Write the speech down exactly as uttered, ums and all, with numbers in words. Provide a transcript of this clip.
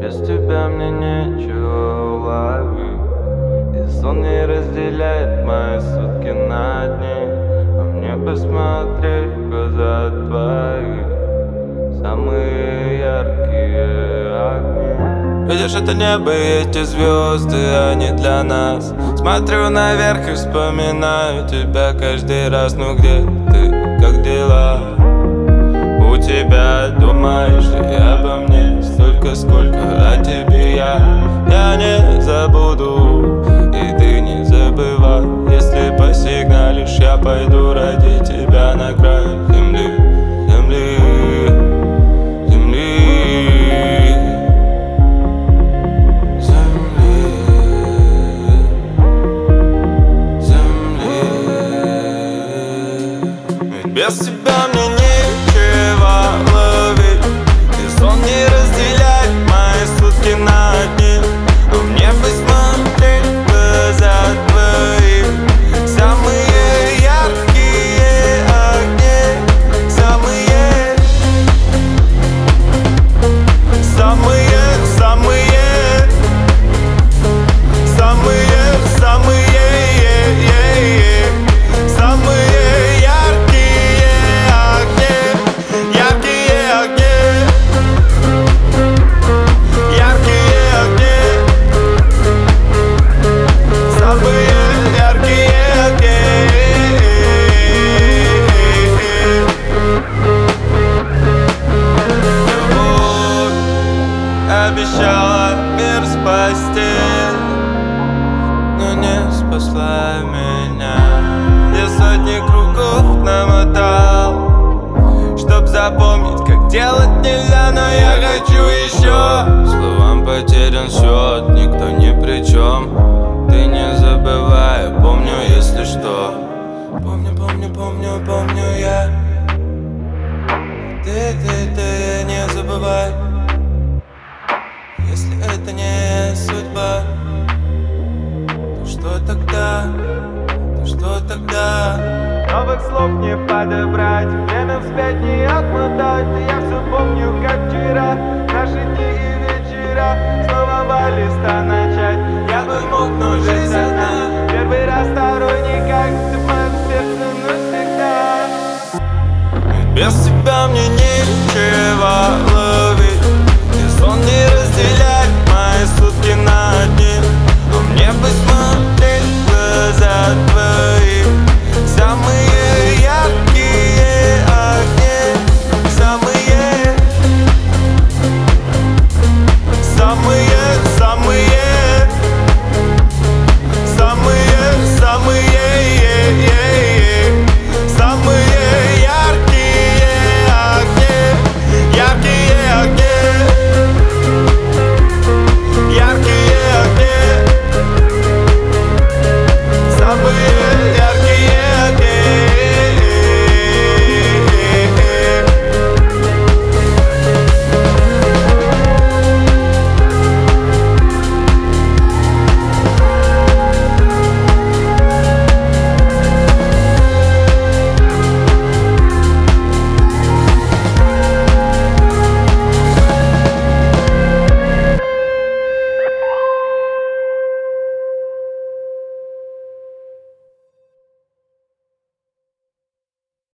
Без тебя мне нечего уловить, и сон не разделяет мои сутки на дни. А мне посмотреть в глаза твои, самые яркие огни. Видишь, это небо и эти звезды, они для нас. Смотрю наверх и вспоминаю тебя каждый раз. Ну где ты, как дела? У тебя думаешь ли обо мне столько, сколько о тебе я? Я не забуду, и ты не забывай. Если посигналишь, я пойду ради тебя на край земли, земли, земли, земли, земли. Ведь без тебя мне нечего ловить, и сон не разделяет мои сутки на дни. А мне посмотреть в глаза твои, самые яркие огни, самые, самые, самые, самые, самые, самые яркие огни, яркие огни, яркие огни, самые яркие огни. Любовь обещала мир спасти, но не спасла меня. Я сотни кругов намотал, чтоб запомнить, как делать нельзя, но я хочу еще. Словам потерян счет, никто ни при чем. Ты не забывай, помню, если что. Помню, помню, помню, помню я. Ты, ты, ты, не забывай. Если это не судьба, то что тогда, то что тогда? Новых слов не подобрать, время вспять не отмотать. Я все помню, как вчера, наши дни и вечера. Снова по листа начать, я бы мог, но жизнь одна. Первый раз, второй никак, ты в моем сердце навсегда. Без тебя мне